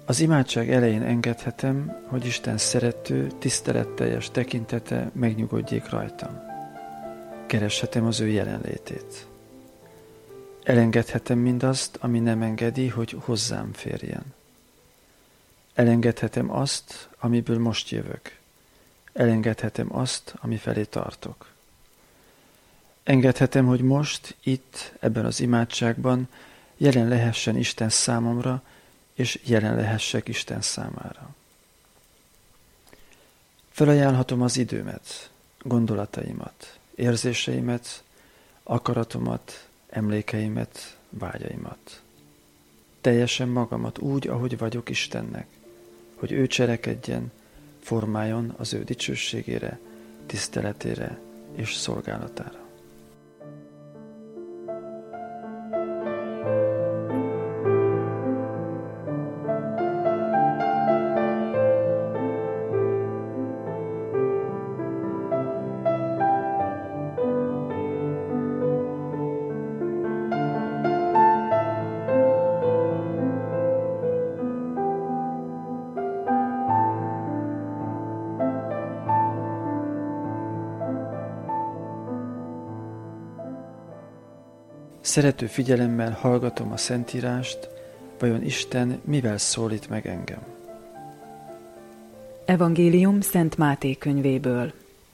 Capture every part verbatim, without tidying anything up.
Az imádság elején engedhetem, hogy Isten szerető, tiszteletteljes tekintete megnyugodjék rajtam. Kereshetem az ő jelenlétét. Elengedhetem mindazt, ami nem engedi, hogy hozzám férjen. Elengedhetem azt, amiből most jövök. Elengedhetem azt, ami felé tartok. Engedhetem, hogy most, itt, ebben az imádságban jelen lehessen Isten számomra, és jelen lehessek Isten számára. Felajánlhatom az időmet, gondolataimat, érzéseimet, akaratomat, emlékeimet, vágyaimat. Teljesen magamat úgy, ahogy vagyok Istennek, hogy ő cselekedjen, formáljon az ő dicsőségére, tiszteletére és szolgálatára. Szerető figyelemmel hallgatom a Szentírást, vajon Isten mivel szólít meg engem? Evangélium Szent Máté könyvéből.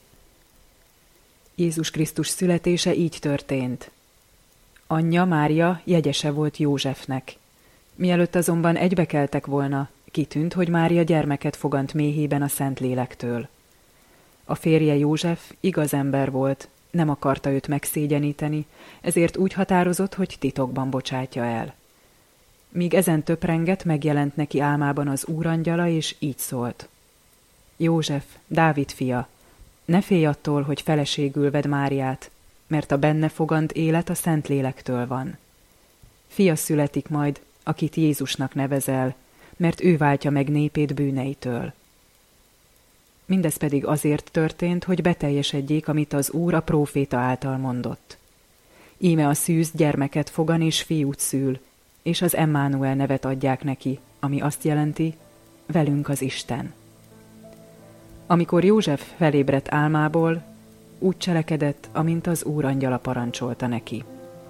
Jézus Krisztus születése így történt. Anyja Mária jegyese volt Józsefnek. Mielőtt azonban egybekeltek volna, kitűnt, hogy Mária gyermeket fogant méhében a Szentlélektől. A férje József igaz ember volt, nem akarta őt megszégyeníteni, ezért úgy határozott, hogy titokban bocsátja el. Míg ezen töprengett, megjelent neki álmában az úrangyala, és így szólt. József, Dávid fia, ne félj attól, hogy feleségül vedd Máriát, mert a benne fogant élet a Szentlélektől van. Fia születik majd, akit Jézusnak nevezel, mert ő váltja meg népét bűneitől. Mindez pedig azért történt, hogy beteljesedjék, amit az Úr a próféta által mondott. Íme a szűz gyermeket fogan és fiút szül, és az Emmanuel nevet adják neki, ami azt jelenti, velünk az Isten. Amikor József felébredt álmából, úgy cselekedett, amint az Úr angyala parancsolta neki.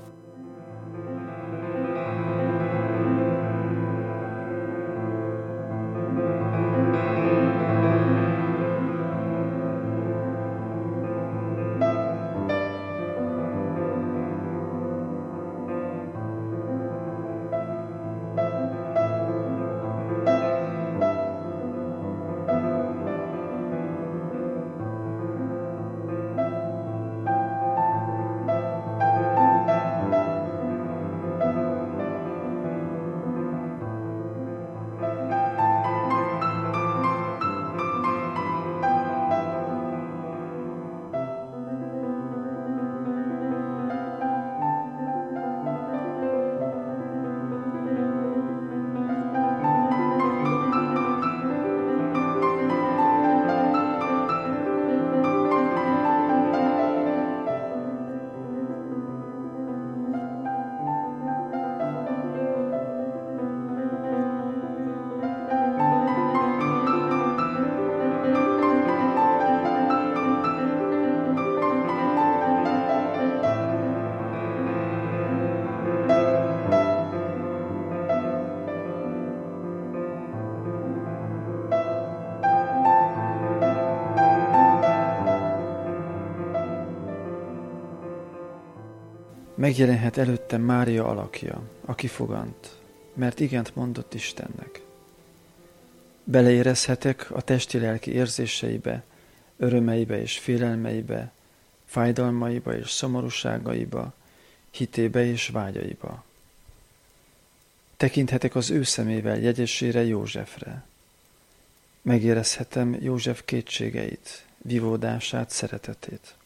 Megjelenhet előttem Mária alakja, aki fogant, mert igent mondott Istennek. Beleérezhetek a testi-lelki érzéseibe, örömeibe és félelmeibe, fájdalmaiba és szomorúságaiba, hitébe és vágyaiba. Tekinthetek az ő szemével jegyesére Józsefre. Megérezhetem József kétségeit, vívódását, szeretetét.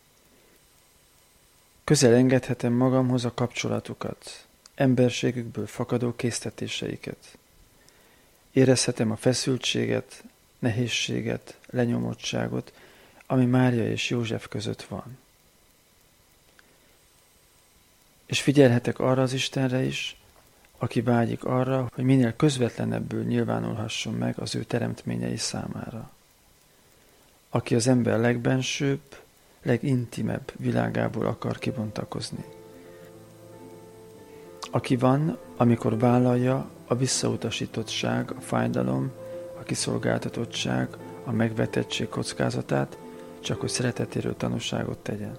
Közel engedhetem magamhoz a kapcsolatukat, emberségükből fakadó késztetéseiket. Érezhetem a feszültséget, nehézséget, lenyomottságot, ami Mária és József között van. És figyelhetek arra az Istenre is, aki vágyik arra, hogy minél közvetlenebbül nyilvánulhasson meg az ő teremtményei számára. Aki az ember legbensőbb, legintimebb világából akar kibontakozni. Aki van, amikor vállalja a visszautasítottság, a fájdalom, a kiszolgáltatottság, a megvetettség kockázatát, csak hogy szeretetéről tanúságot tegyen.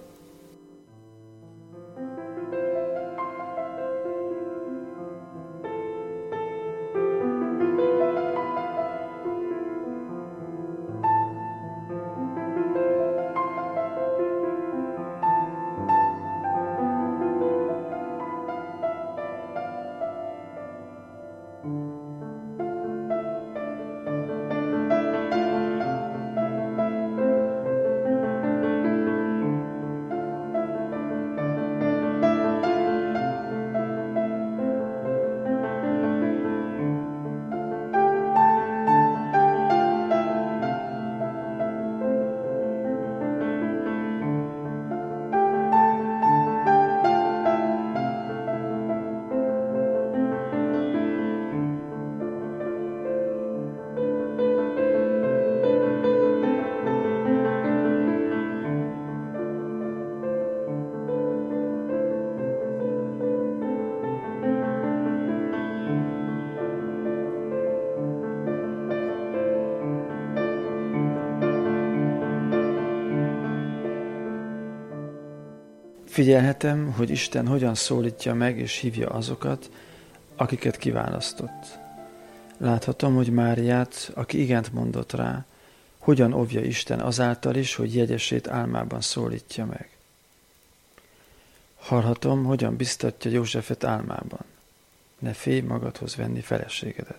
Figyelhetem, hogy Isten hogyan szólítja meg és hívja azokat, akiket kiválasztott. Láthatom, hogy Máriát, aki igent mondott rá, hogyan óvja Isten azáltal is, hogy jegyesét álmában szólítja meg. Hallhatom, hogyan biztatja Józsefet álmában. Ne félj magadhoz venni feleségedet.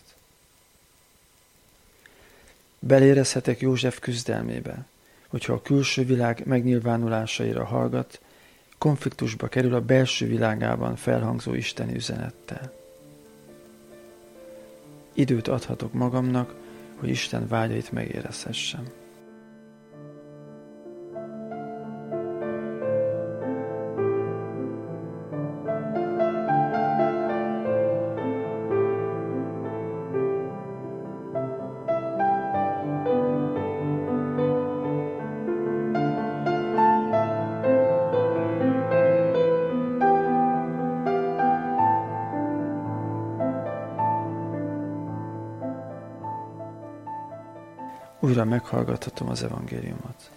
Belérezhetek József küzdelmébe, hogyha a külső világ megnyilvánulásaira hallgat, konfliktusba kerül a belső világában felhangzó isteni üzenettel. Időt adhatok magamnak, hogy Isten vágyait megérezhessem. Újra meghallgathatom az evangéliumot.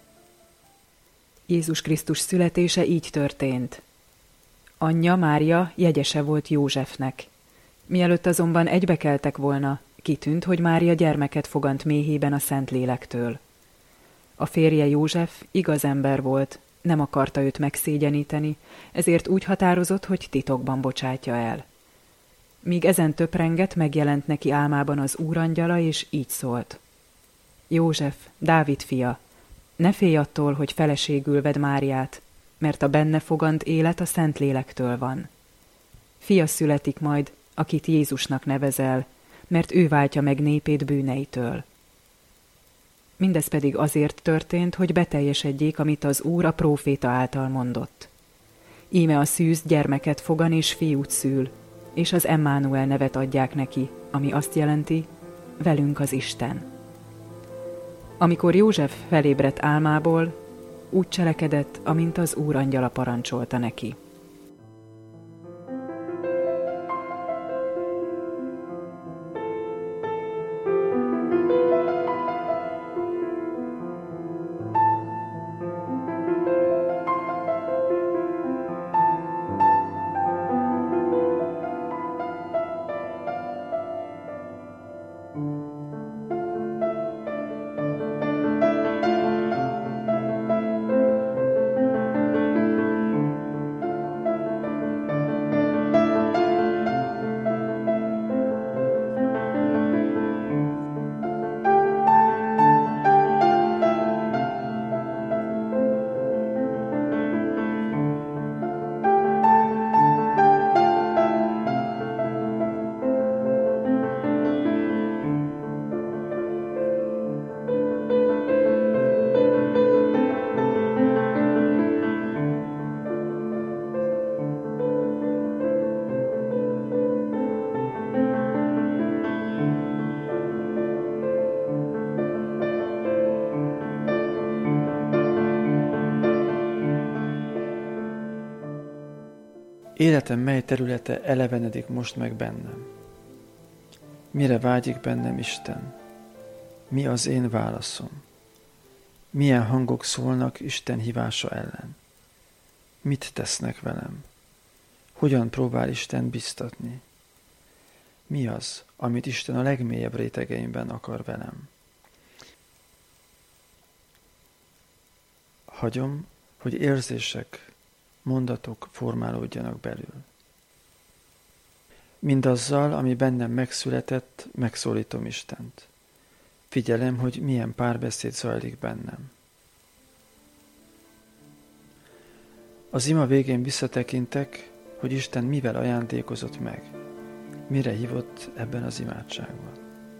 Jézus Krisztus születése így történt. Anyja Mária jegyese volt Józsefnek. Mielőtt azonban egybekeltek volna, kitűnt, hogy Mária gyermeket fogant méhében a Szentlélektől. A férje József igaz ember volt, nem akarta őt megszégyeníteni, ezért úgy határozott, hogy titokban bocsátja el. Míg ezen töprengett, megjelent neki álmában az úrangyala, és így szólt. József, Dávid fia, ne félj attól, hogy feleségül vedd Máriát, mert a benne fogant élet a Szentlélektől van. Fia születik majd, akit Jézusnak nevezel, mert ő váltja meg népét bűneitől. Mindez pedig azért történt, hogy beteljesedjék, amit az Úr a próféta által mondott. Íme a szűz gyermeket fogan és fiút szül, és az Emmanuel nevet adják neki, ami azt jelenti, velünk az Isten. Amikor József felébredt álmából, úgy cselekedett, amint az Úr angyala parancsolta neki. Életem mely területe elevenedik most meg bennem? Mire vágyik bennem Isten? Mi az én válaszom? Milyen hangok szólnak Isten hívása ellen? Mit tesznek velem? Hogyan próbál Isten biztatni? Mi az, amit Isten a legmélyebb rétegeimben akar velem? Hagyom, hogy érzések, mondatok formálódjanak belül. Mindazzal, ami bennem megszületett, megszólítom Istent. Figyelem, hogy milyen párbeszéd zajlik bennem. Az ima végén visszatekintek, hogy Isten mivel ajándékozott meg, mire hívott ebben az imádságban.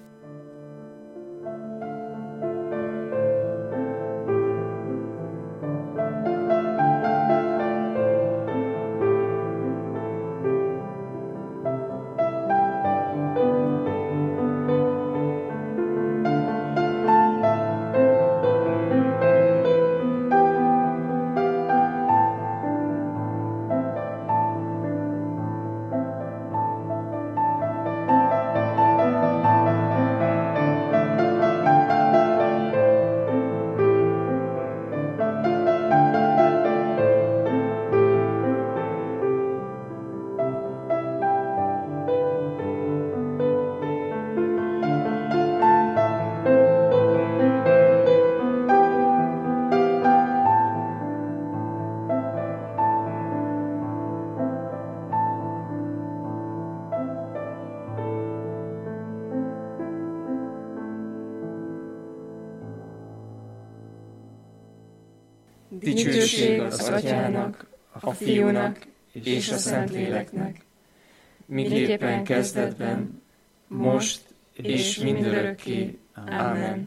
Dicsőség az Atyának, a Fiúnak és a Szentléleknek, miképpen kezdetben, most és mindörökké. Ámen.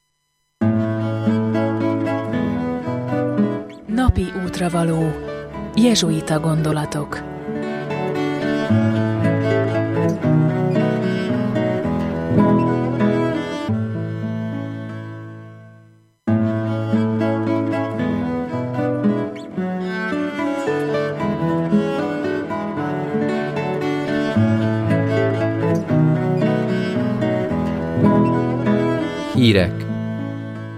Napi útravaló. Jezsuita gondolatok. Hírek.